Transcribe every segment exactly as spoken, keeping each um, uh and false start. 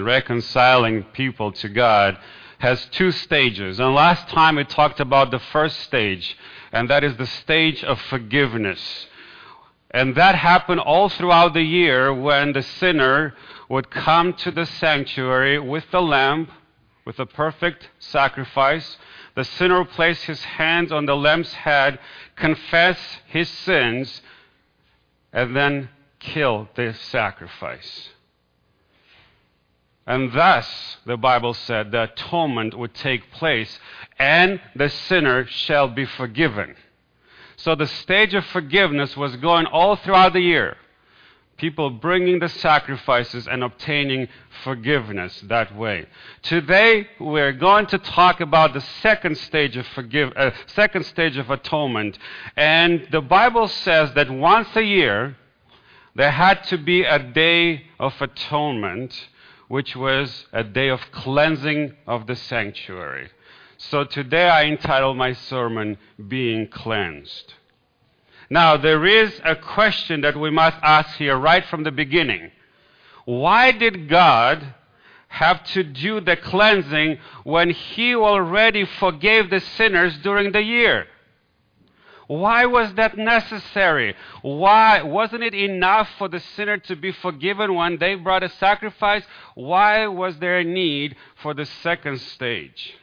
reconciling people to God has two stages. And last time we talked about the first stage, and that is the stage of forgiveness. And that happened all throughout the year when the sinner would come to the sanctuary with the lamb, with a perfect sacrifice. The sinner would place his hands on the lamb's head, confess his sins, and then kill the sacrifice. And thus, the Bible said, the atonement would take place, and the sinner shall be forgiven. So the stage of forgiveness was going all throughout the year. People bringing the sacrifices and obtaining forgiveness that way. Today, we're going to talk about the second stage of forgive, uh, second stage of atonement. And the Bible says that once a year, there had to be a day of atonement, which was a day of cleansing of the sanctuary. So today I entitled my sermon, Being Cleansed. Now, there is a question that we must ask here right from the beginning. Why did God have to do the cleansing when He already forgave the sinners during the year? Why was that necessary? Why wasn't it enough for the sinner to be forgiven when they brought a sacrifice? Why was there a need for the second stage?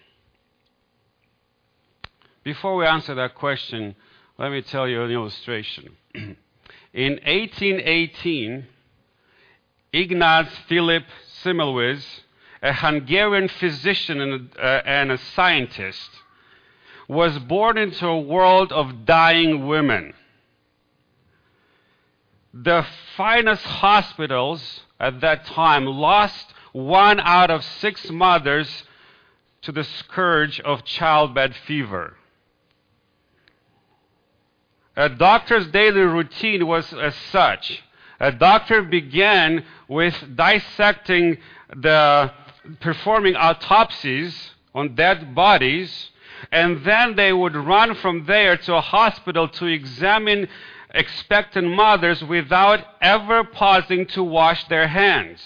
Before we answer that question, let me tell you an illustration. In eighteen eighteen, Ignaz Philipp Semmelweis, a Hungarian physician and a, uh, and a scientist, was born into a world of dying women. The finest hospitals at that time lost one out of six mothers to the scourge of childbed fever. A doctor's daily routine was as such. A doctor began with dissecting the, performing autopsies on dead bodies, and then they would run from there to a hospital to examine expectant mothers without ever pausing to wash their hands.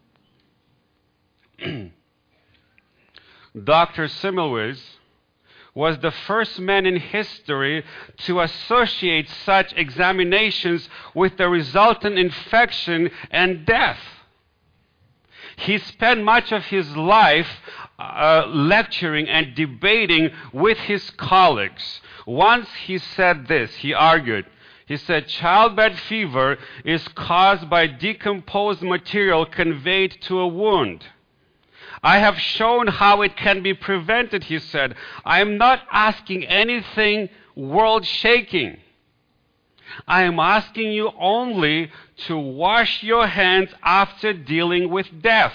Doctor Semmelweis was the first man in history to associate such examinations with the resultant infection and death. He spent much of his life uh, lecturing and debating with his colleagues. Once he said this, he argued, he said, childbed fever is caused by decomposed material conveyed to a wound. I have shown how it can be prevented, he said. I am not asking anything world-shaking. I am asking you only to wash your hands after dealing with death.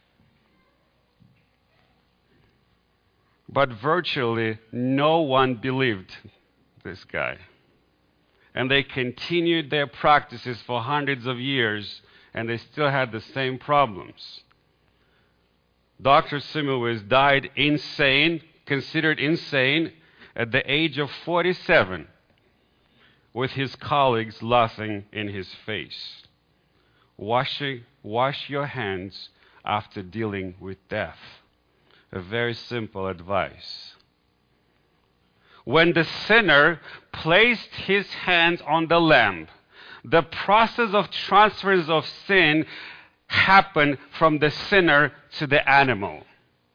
But virtually no one believed this guy. And they continued their practices for hundreds of years, and they still had the same problems. Doctor Semmelweis died insane, considered insane, at the age of forty-seven, with his colleagues laughing in his face. Washing, wash your hands after dealing with death. A very simple advice. When the sinner placed his hands on the lamb, the process of transference of sin happened from the sinner to the animal.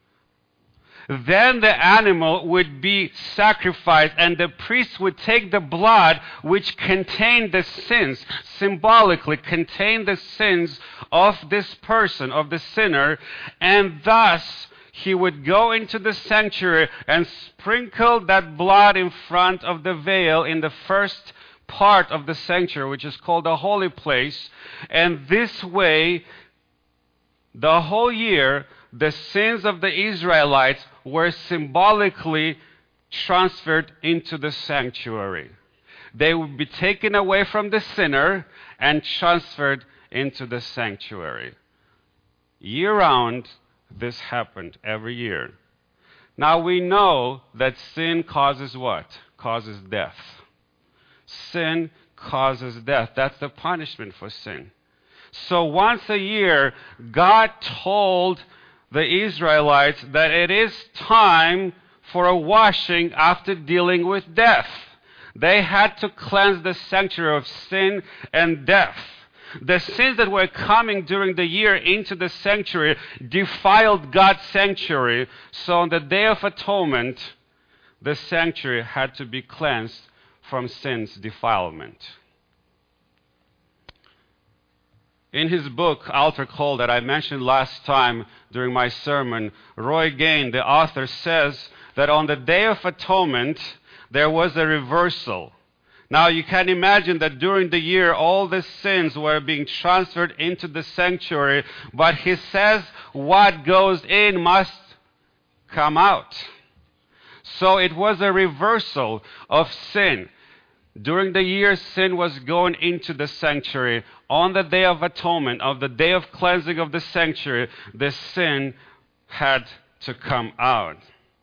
Then the animal would be sacrificed, and the priest would take the blood which contained the sins, symbolically contained the sins of this person, of the sinner, and thus he would go into the sanctuary and sprinkle that blood in front of the veil in the first part of the sanctuary, which is called the holy place. And this way, the whole year, the sins of the Israelites were symbolically transferred into the sanctuary. They would be taken away from the sinner and transferred into the sanctuary. Year-round, this happened every year. Now we know that sin causes what? Causes death. Sin causes death. That's the punishment for sin. So once a year, God told the Israelites that it is time for a washing after dealing with death. They had to cleanse the sanctuary of sin and death. The sins that were coming during the year into the sanctuary defiled God's sanctuary. So on the Day of Atonement, the sanctuary had to be cleansed from sin's defilement. In his book, Altar Call, that I mentioned last time during my sermon, Roy Gain, the author, says that on the Day of Atonement, there was a reversal. Now, you can imagine that during the year, all the sins were being transferred into the sanctuary, but he says what goes in must come out. So it was a reversal of sin. During the year, sin was going into the sanctuary. On the Day of Atonement, of the day of cleansing of the sanctuary, the sin had to come out.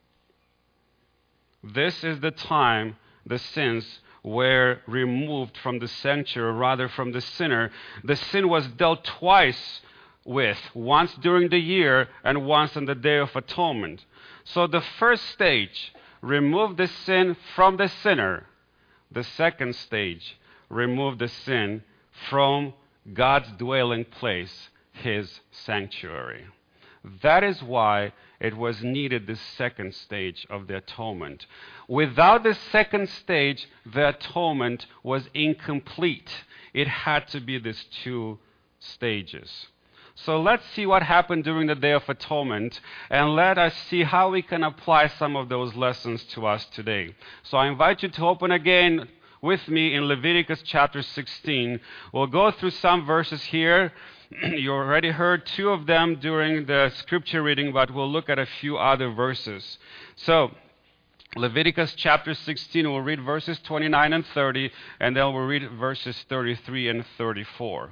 This is the time the sins were removed from the sanctuary, rather from the sinner. The sin was dealt twice with, once during the year and once on the Day of Atonement. So the first stage, remove the sin from the sinner. The second stage, remove the sin from God's dwelling place, his sanctuary. That is why it was needed, this second stage of the atonement. Without this second stage, the atonement was incomplete. It had to be these two stages. So let's see what happened during the Day of Atonement, and let us see how we can apply some of those lessons to us today. So I invite you to open again with me in Leviticus chapter sixteen. We'll go through some verses here. You already heard two of them during the scripture reading, but we'll look at a few other verses. So, Leviticus chapter sixteen, we'll read verses twenty-nine and thirty, and then we'll read verses thirty-three and thirty-four.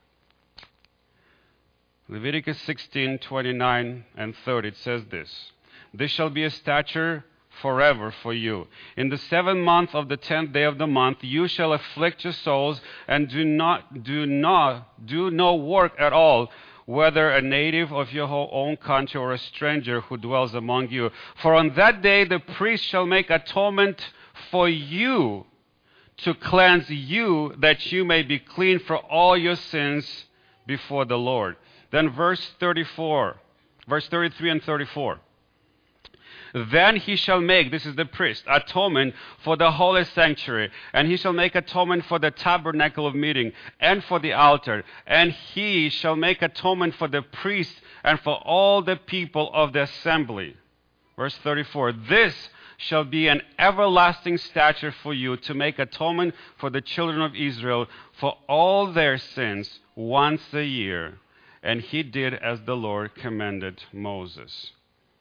Leviticus sixteen, twenty-nine and thirty, it says this: "This shall be a statute forever for you. In the seventh month of the tenth day of the month, you shall afflict your souls, and do not, do not, do no work at all, whether a native of your own country or a stranger who dwells among you. For on that day the priest shall make atonement for you, to cleanse you, that you may be clean for all your sins before the Lord." Then verse thirty-four, verse thirty-three and thirty-four. "Then he shall make," this is the priest, "atonement for the holy sanctuary, and he shall make atonement for the tabernacle of meeting, and for the altar, and he shall make atonement for the priest, and for all the people of the assembly." Verse thirty-four, "This shall be an everlasting statute for you, to make atonement for the children of Israel for all their sins once a year." And he did as the Lord commanded Moses.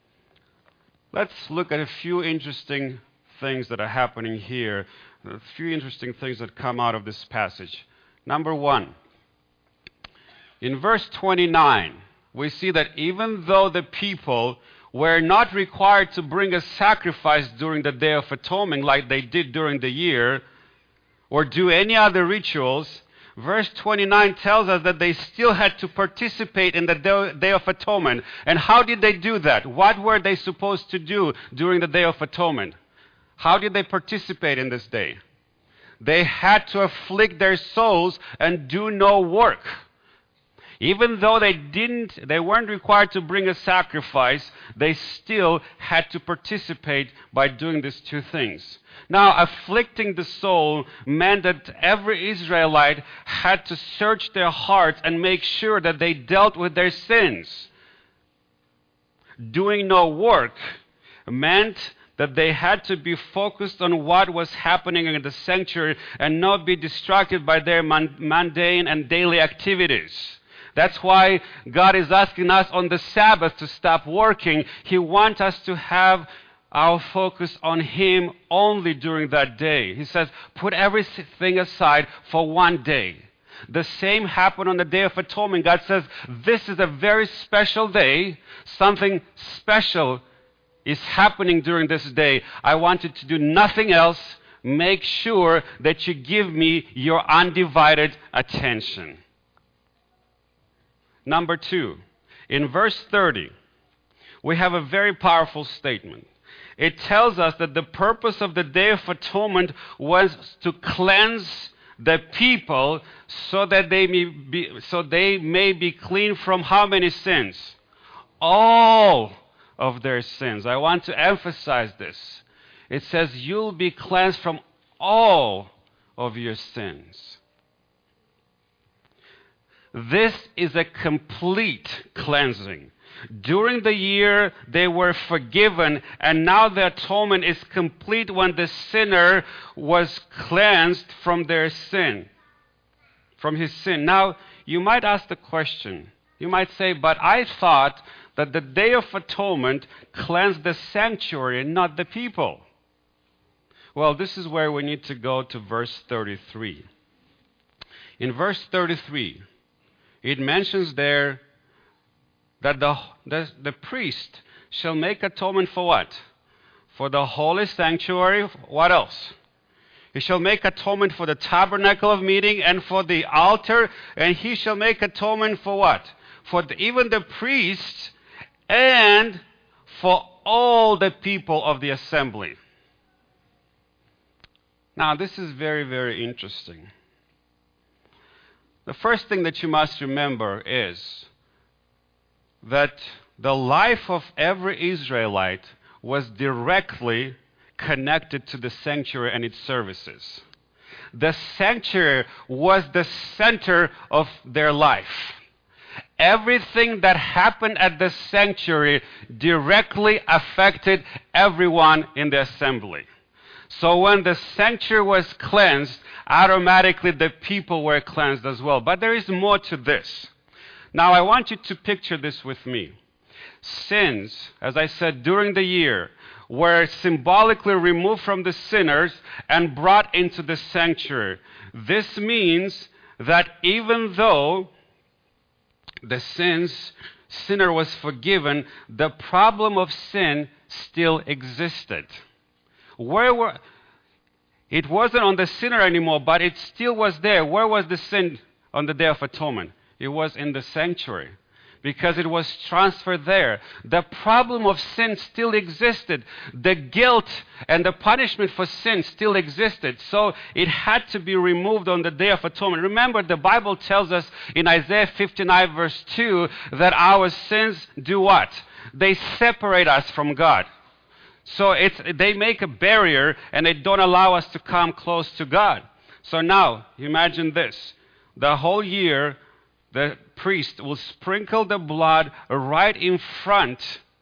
Let's look at a few interesting things that are happening here, a few interesting things that come out of this passage. Number one, in verse twenty-nine, we see that even though the people were not required to bring a sacrifice during the Day of Atonement like they did during the year, or do any other rituals, verse twenty-nine tells us that they still had to participate in the Day of Atonement. And how did they do that? What were they supposed to do during the Day of Atonement? How did they participate in this day? They had to afflict their souls and do no work. Even though they didn't, they weren't required to bring a sacrifice, they still had to participate by doing these two things. Now, afflicting the soul meant that every Israelite had to search their hearts and make sure that they dealt with their sins. Doing no work meant that they had to be focused on what was happening in the sanctuary and not be distracted by their mundane and daily activities. That's why God is asking us on the Sabbath to stop working. He wants us to have our focus on Him only during that day. He says, put everything aside for one day. The same happened on the Day of Atonement. God says, this is a very special day. Something special is happening during this day. I want you to do nothing else. Make sure that you give me your undivided attention. Number two, in verse thirty, we have a very powerful statement. It tells us that the purpose of the Day of Atonement was to cleanse the people so that they may be, so they may be clean from how many sins? All of their sins. I want to emphasize this. It says you'll be cleansed from all of your sins. This is a complete cleansing. During the year, they were forgiven, and now the atonement is complete when the sinner was cleansed from their sin, from his sin. Now, you might ask the question, you might say, but I thought that the Day of Atonement cleansed the sanctuary and not the people. Well, this is where we need to go to verse thirty-three. In verse thirty-three, it mentions there that the, the, the priest shall make atonement for what? For the holy sanctuary. What else? He shall make atonement for the tabernacle of meeting and for the altar, and he shall make atonement for what? For the, even the priests and for all the people of the assembly. Now, this is very, very interesting. The first thing that you must remember is that the life of every Israelite was directly connected to the sanctuary and its services. The sanctuary was the center of their life. Everything that happened at the sanctuary directly affected everyone in the assembly. So when the sanctuary was cleansed, automatically the people were cleansed as well. But there is more to this. Now I want you to picture this with me. Sins, as I said, during the year, were symbolically removed from the sinners and brought into the sanctuary. This means that even though the sins, sinner was forgiven, the problem of sin still existed. Where were, it wasn't on the sinner anymore, but it still was there. Where was the sin on the Day of Atonement? It was in the sanctuary, because it was transferred there. The problem of sin still existed. The guilt and the punishment for sin still existed. So it had to be removed on the Day of Atonement. Remember, the Bible tells us in Isaiah fifty-nine verse two that our sins do what? They separate us from God. So it's, they make a barrier and they don't allow us to come close to God. So now, imagine this. The whole year, the priest will sprinkle the blood right in front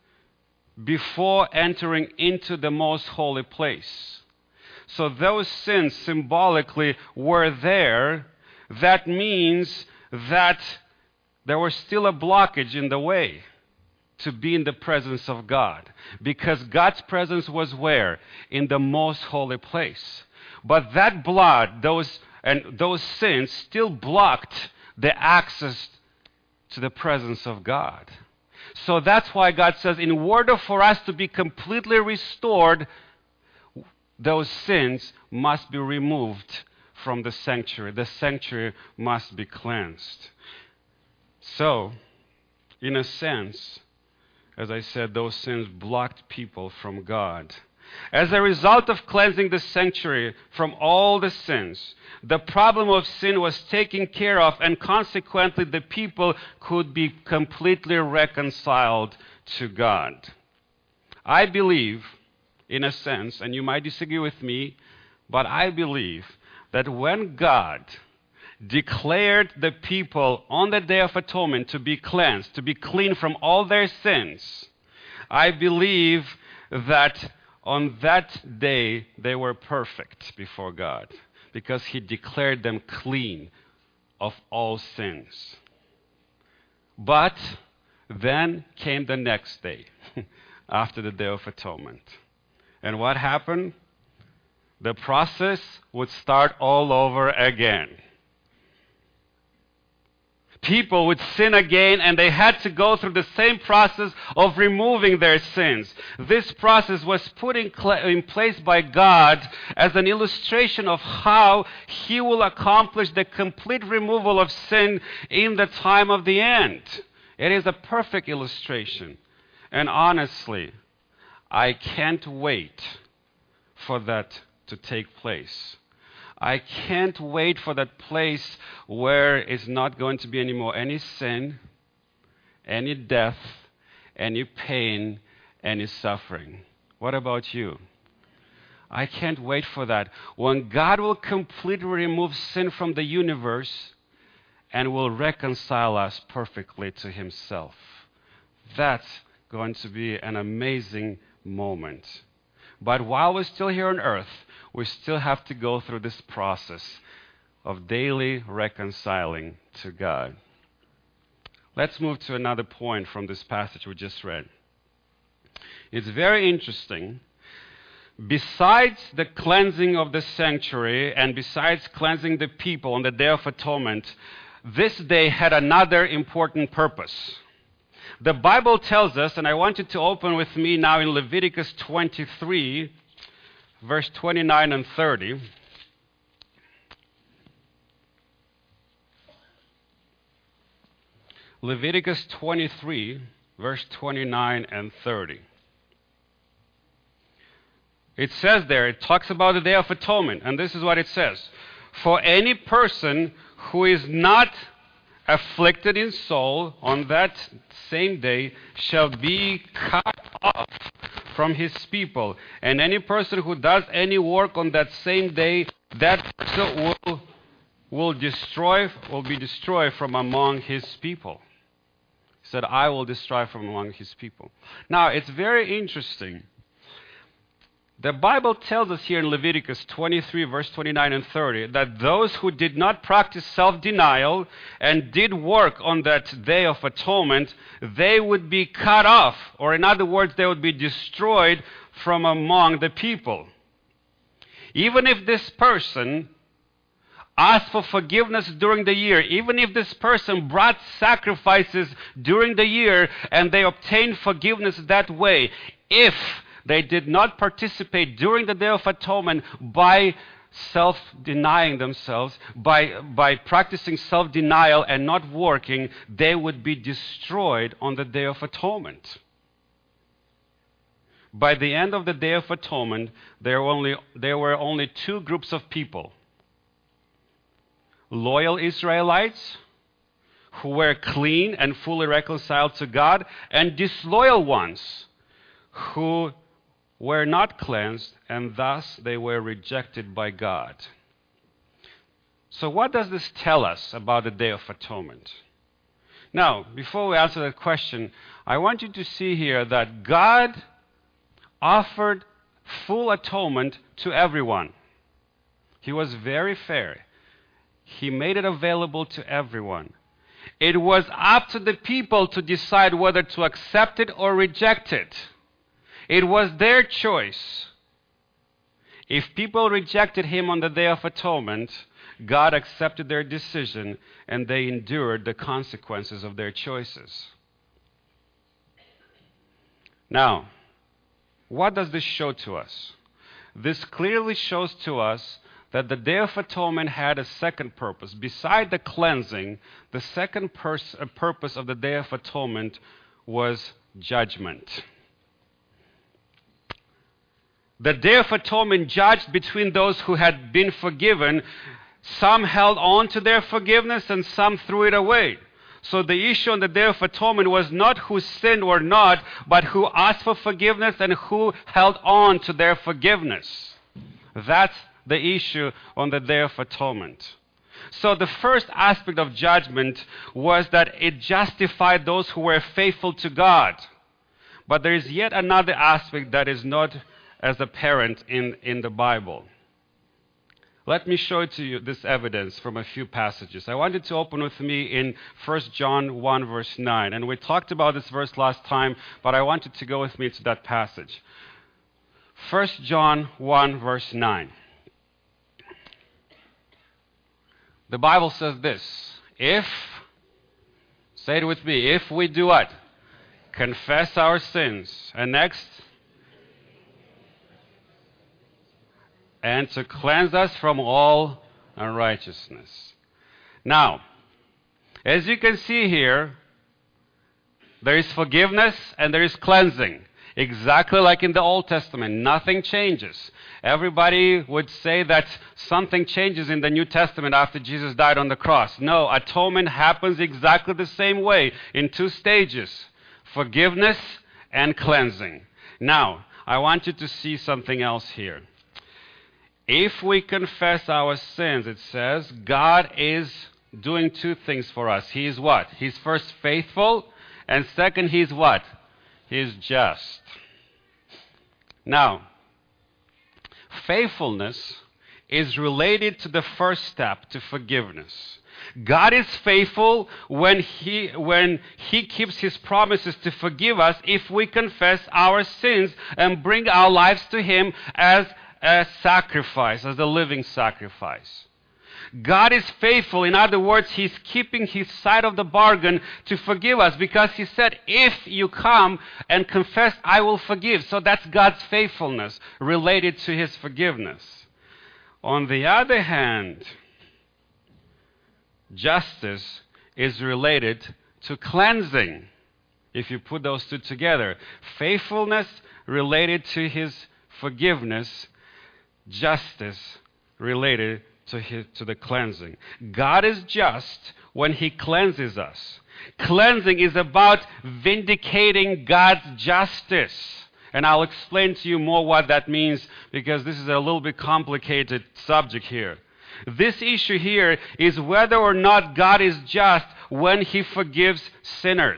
before entering into the most holy place. So those sins symbolically were there. That means that there was still a blockage in the way to be in the presence of God. Because God's presence was where? In the most holy place. But that blood, those and those sins still blocked the access to the presence of God. So that's why God says, in order for us to be completely restored, those sins must be removed from the sanctuary. The sanctuary must be cleansed. So, in a sense, as I said, those sins blocked people from God. As a result of cleansing the sanctuary from all the sins, the problem of sin was taken care of, and consequently the people could be completely reconciled to God. I believe, in a sense, and you might disagree with me, but I believe that when God declared the people on the Day of Atonement to be cleansed, to be clean from all their sins, I believe that on that day they were perfect before God, because He declared them clean of all sins. But then came the next day, after the Day of Atonement. And what happened? The process would start all over again. People would sin again, and they had to go through the same process of removing their sins. This process was put in, cl- in place by God as an illustration of how He will accomplish the complete removal of sin in the time of the end. It is a perfect illustration. And honestly, I can't wait for that to take place. I can't wait for that place where it's not going to be anymore any sin, any death, any pain, any suffering. What about you? I can't wait for that. When God will completely remove sin from the universe and will reconcile us perfectly to Himself. That's going to be an amazing moment. But while we're still here on earth, we still have to go through this process of daily reconciling to God. Let's move to another point from this passage we just read. It's very interesting. Besides the cleansing of the sanctuary and besides cleansing the people on the Day of Atonement, this day had another important purpose. The Bible tells us, and I want you to open with me now in Leviticus twenty-three, verse twenty-nine and thirty. Leviticus twenty-three, verse twenty-nine and thirty. It says there, it talks about the Day of Atonement, and this is what it says. For any person who is not afflicted in soul on that same day shall be cut off from his people. And any person who does any work on that same day, that person will, will destroy, will be destroyed from among his people. He said, I will destroy from among his people. Now, it's very interesting. The Bible tells us here in Leviticus twenty-three, verse twenty-nine and thirty, that those who did not practice self-denial and did work on that Day of Atonement, they would be cut off, or in other words, they would be destroyed from among the people. Even if this person asked for forgiveness during the year, even if this person brought sacrifices during the year and they obtained forgiveness that way, if they did not participate during the Day of Atonement by self-denying themselves, by, by practicing self-denial and not working, they would be destroyed on the Day of Atonement. By the end of the Day of Atonement, there were only, there were only two groups of people. Loyal Israelites, who were clean and fully reconciled to God, and disloyal ones, who were not cleansed, and thus they were rejected by God. So what does this tell us about the Day of Atonement? Now, before we answer that question, I want you to see here that God offered full atonement to everyone. He was very fair. He made it available to everyone. It was up to the people to decide whether to accept it or reject it. It was their choice. If people rejected Him on the Day of Atonement, God accepted their decision and they endured the consequences of their choices. Now, what does this show to us? This clearly shows to us that the Day of Atonement had a second purpose. Beside the cleansing, the second pers- purpose of the Day of Atonement was judgment. The Day of Atonement judged between those who had been forgiven. Some held on to their forgiveness and some threw it away. So the issue on the Day of Atonement was not who sinned or not, but who asked for forgiveness and who held on to their forgiveness. That's the issue on the Day of Atonement. So the first aspect of judgment was that it justified those who were faithful to God. But there is yet another aspect that is not as apparent in, in the Bible. Let me show to you this evidence from a few passages. I want you to open with me in First John one, verse nine. And we talked about this verse last time, but I want you to go with me to that passage. First John one, verse nine. The Bible says this: If Say it with me. If we do what? Confess our sins. And next? And to cleanse us from all unrighteousness. Now, as you can see here, there is forgiveness and there is cleansing. Exactly like in the Old Testament. Nothing changes. Everybody would say that something changes in the New Testament after Jesus died on the cross. No, atonement happens exactly the same way in two stages. Forgiveness and cleansing. Now, I want you to see something else here. If we confess our sins, it says, God is doing two things for us. He is what? He's first faithful, and second, He's what? He's just. Now, faithfulness is related to the first step, to forgiveness. God is faithful when he, when he keeps His promises to forgive us if we confess our sins and bring our lives to Him as a sacrifice, as a living sacrifice. God is faithful. In other words, He's keeping His side of the bargain to forgive us because He said, if you come and confess, I will forgive. So that's God's faithfulness related to His forgiveness. On the other hand, justice is related to cleansing. If you put those two together, faithfulness related to His forgiveness, justice related to his, to the cleansing. God is just when He cleanses us. Cleansing is about vindicating God's justice. And I'll explain to you more what that means because this is a little bit complicated subject here. This issue here is whether or not God is just when He forgives sinners.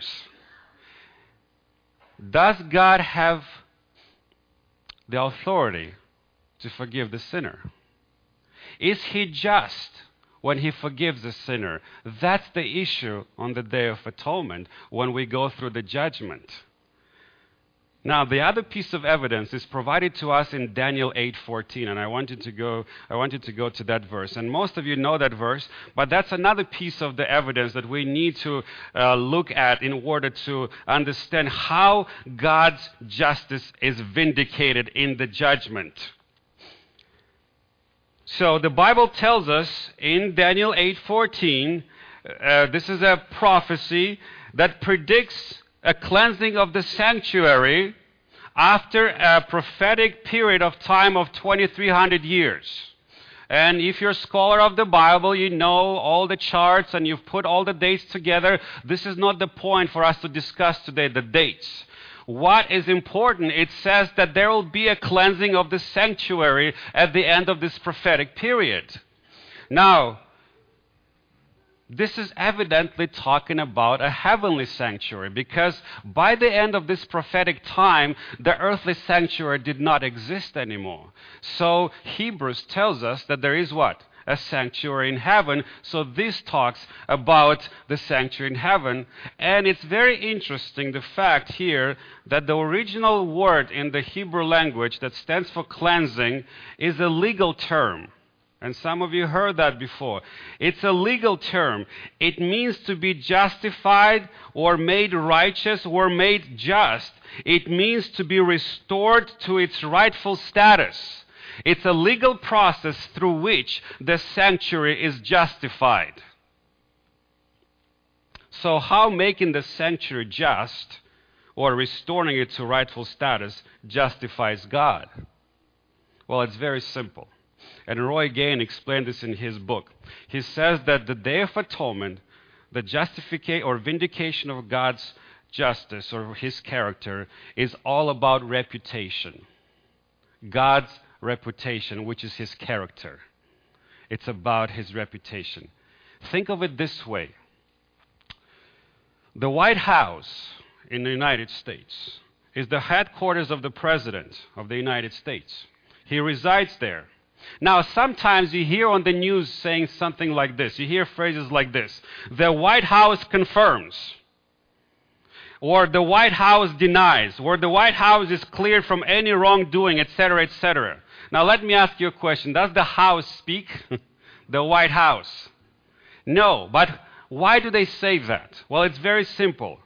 Does God have the authority to forgive the sinner? Is He just when He forgives a sinner? That's the issue on the Day of Atonement when we go through the judgment. Now, the other piece of evidence is provided to us in Daniel eight fourteen, and I wanted to go I wanted to go to that verse. And most of you know that verse, but that's another piece of the evidence that we need to uh, look at in order to understand how God's justice is vindicated in the judgment. So the Bible tells us in Daniel eight fourteen, uh, this is a prophecy that predicts a cleansing of the sanctuary after a prophetic period of time of twenty-three hundred years. And if you're a scholar of the Bible, you know all the charts and you've put all the dates together. This is not the point for us to discuss today, the dates. What is important, it says that there will be a cleansing of the sanctuary at the end of this prophetic period. Now, this is evidently talking about a heavenly sanctuary because by the end of this prophetic time, the earthly sanctuary did not exist anymore. So Hebrews tells us that there is what? A sanctuary in heaven. So this talks about the sanctuary in heaven. And it's very interesting, the fact here that the original word in the Hebrew language that stands for cleansing is a legal term. And some of you heard that before. It's a legal term. It means to be justified or made righteous or made just. It means to be restored to its rightful status. It's a legal process through which the sanctuary is justified. So how making the sanctuary just or restoring it to rightful status justifies God? Well, it's very simple. And Roy Gain explained this in his book. He says that the Day of Atonement, the justification or vindication of God's justice or His character, is all about reputation. God's reputation, which is His character. It's about His reputation. Think of it this way. The White House in the United States is the headquarters of the President of the United States. He resides there. Now, sometimes you hear on the news saying something like this. You hear phrases like this. The White House confirms. Or the White House denies. Or the White House is cleared from any wrongdoing, et cetera, et cetera. Now, let me ask you a question. Does the House speak? The White House? No. But Why do they say that? Well, it's very simple.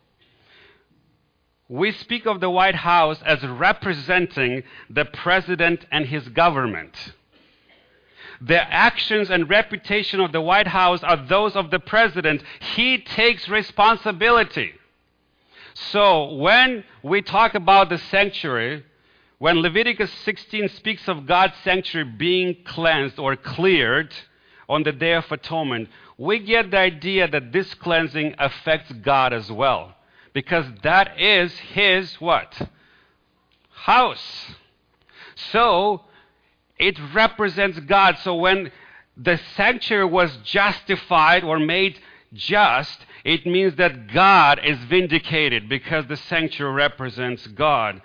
We speak of the White House as representing the president and his government. The actions and reputation of the White House are those of the president. He takes responsibility. So when we talk about the sanctuary, when Leviticus sixteen speaks of God's sanctuary being cleansed or cleared on the Day of Atonement, we get the idea that this cleansing affects God as well. Because that is his what? House. So it represents God. So when the sanctuary was justified or made just, it means that God is vindicated because the sanctuary represents God.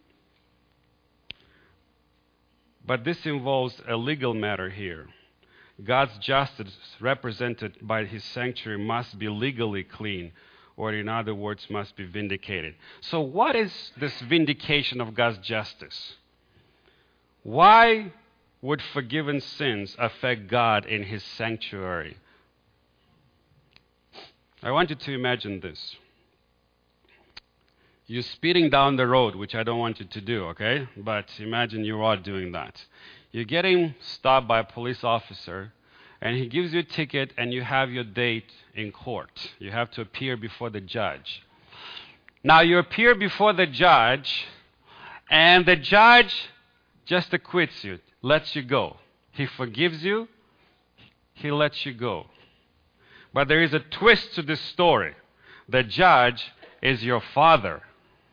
But this involves a legal matter here. God's justice represented by his sanctuary must be legally clean, or in other words, must be vindicated. So what is this vindication of God's justice? Why would forgiven sins affect God in his sanctuary? I want you to imagine this. You're speeding down the road, which I don't want you to do, okay? But imagine you are doing that. You're getting stopped by a police officer, and he gives you a ticket, and you have your date in court. You have to appear before the judge. Now, you appear before the judge, and the judge just acquits you, lets you go. He forgives you, he lets you go. But there is a twist to this story. The judge is your father.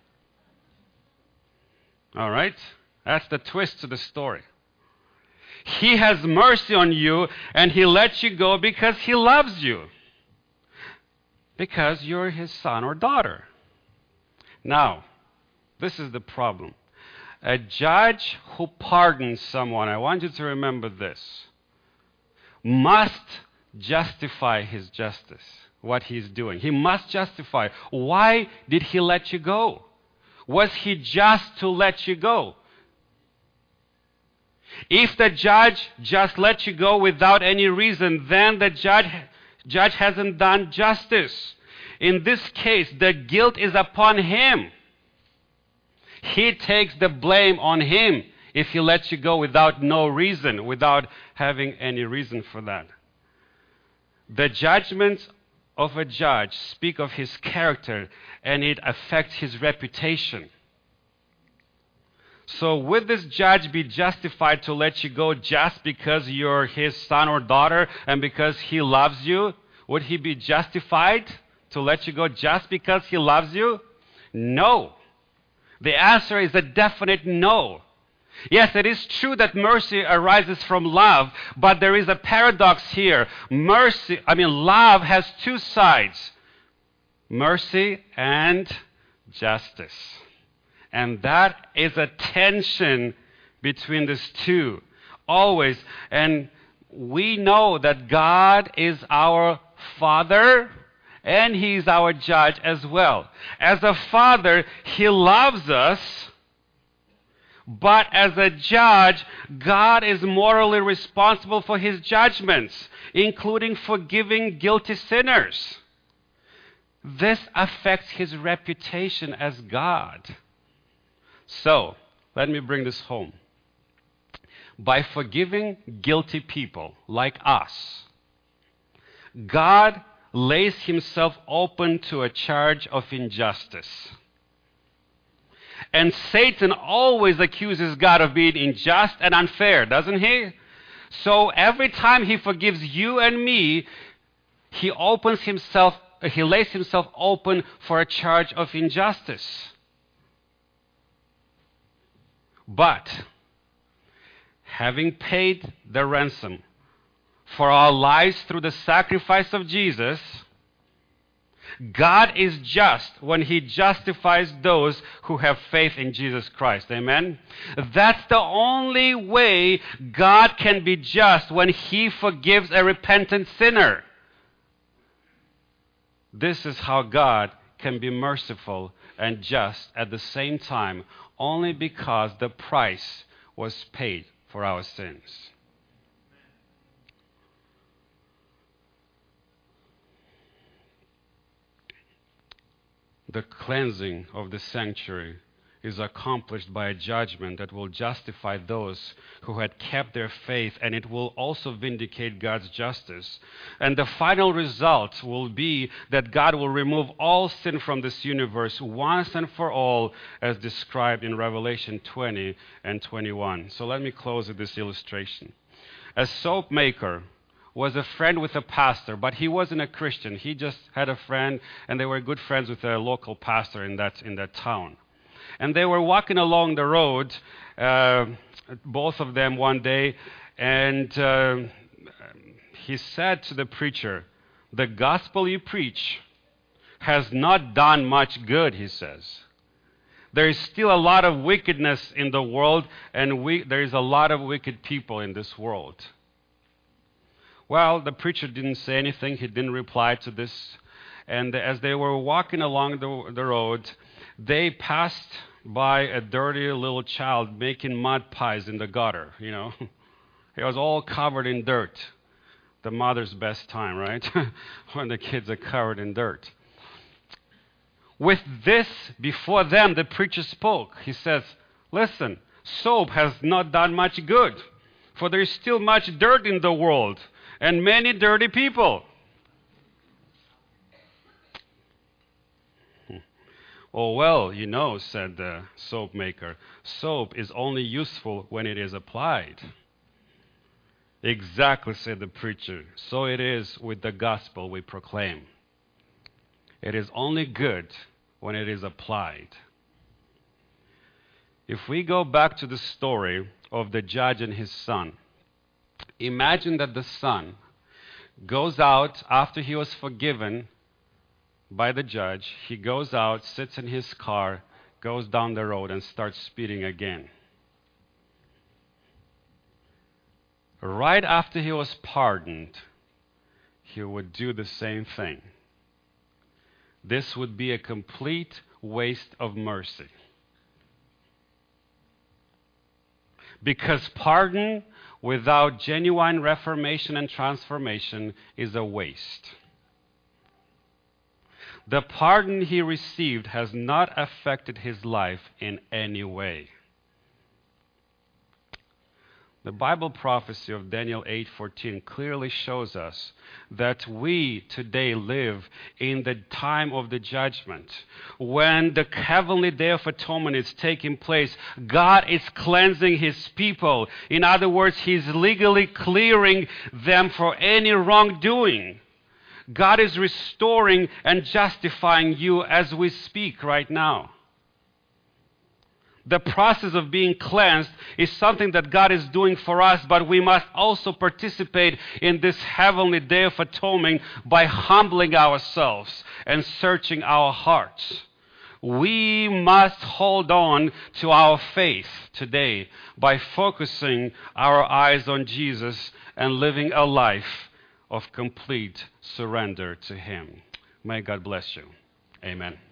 All right? That's the twist to the story. He has mercy on you, and he lets you go because he loves you. Because you're his son or daughter. Now, this is the problem. A judge who pardons someone, I want you to remember this, must justify his justice, what he's doing. He must justify. Why did he let you go? Was he just to let you go? If the judge just let you go without any reason, then the judge, judge hasn't done justice. In this case, the guilt is upon him. He takes the blame on him if he lets you go without no reason, without having any reason for that. The judgments of a judge speak of his character, and it affects his reputation. So would this judge be justified to let you go just because you're his son or daughter and because he loves you? Would he be justified to let you go just because he loves you? No. The answer is a definite no. Yes, it is true that mercy arises from love, but there is a paradox here. Mercy, I mean, love has two sides, mercy and justice. And that is a tension between these two, always. And we know that God is our Father, and he's our judge as well. As a father, he loves us. But as a judge, God is morally responsible for his judgments, including forgiving guilty sinners. This affects his reputation as God. So, let me bring this home. By forgiving guilty people like us, God lays himself open to a charge of injustice. And Satan always accuses God of being unjust and unfair, doesn't he? So every time he forgives you and me, he opens himself, he lays himself open for a charge of injustice. But having paid the ransom for our lives through the sacrifice of Jesus, God is just when he justifies those who have faith in Jesus Christ. Amen? That's the only way God can be just, when he forgives a repentant sinner. This is how God can be merciful and just at the same time, only because the price was paid for our sins. the cleansing of the sanctuary is accomplished by a judgment that will justify those who had kept their faith, and it will also vindicate God's justice. And the final result will be that God will remove all sin from this universe once and for all, as described in Revelation twenty and twenty-one. So let me close with this illustration. A soap maker was a friend with a pastor, but he wasn't a Christian. He just had a friend, and they were good friends with a local pastor in that, in that town. And they were walking along the road, uh, both of them one day, and uh, he said to the preacher, "The gospel you preach has not done much good," he says. There is still a lot of wickedness in the world, and we, there is a lot of wicked people in this world. Well, the preacher didn't say anything. He didn't reply to this. And as they were walking along the, the road, they passed by a dirty little child making mud pies in the gutter, you know. He was all covered in dirt. The mother's best time, right? When the kids are covered in dirt. With this before them, the preacher spoke. He says, "Listen, soap has not done much good, for there is still much dirt in the world and many dirty people." "Oh, well, you know," said the soap maker, "soap is only useful when it is applied." "Exactly," said the preacher. "So it is with the gospel we proclaim. It is only good when it is applied." If we go back to the story of the judge and his son, imagine that the son goes out after he was forgiven by the judge. He goes out, sits in his car, goes down the road, and starts speeding again. Right after he was pardoned, he would do the same thing. This would be a complete waste of mercy. Because pardon without genuine reformation and transformation is a waste. The pardon he received has not affected his life in any way. The Bible prophecy of Daniel eight fourteen clearly shows us that we today live in the time of the judgment. When the heavenly day of atonement is taking place, God is cleansing his people. In other words, he's legally clearing them for any wrongdoing. God is restoring and justifying you as we speak right now. The process of being cleansed is something that God is doing for us, but we must also participate in this heavenly day of atonement by humbling ourselves and searching our hearts. We must hold on to our faith today by focusing our eyes on Jesus and living a life of complete surrender to him. May God bless you. Amen.